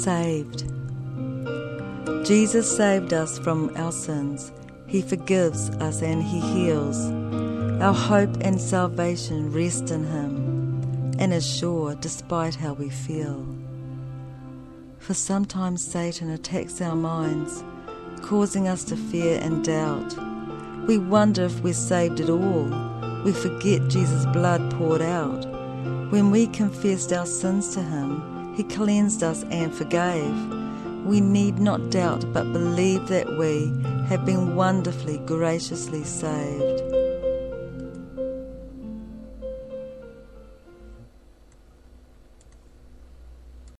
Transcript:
Saved. Jesus saved us from our sins. He forgives us and He heals. Our hope and salvation rest in Him and is sure despite how we feel. For sometimes Satan attacks our minds, causing us to fear and doubt. We wonder if we're saved at all. We forget Jesus' blood poured out. When we confessed our sins to Him, He cleansed us and forgave. We need not doubt but believe that we have been wonderfully, graciously saved.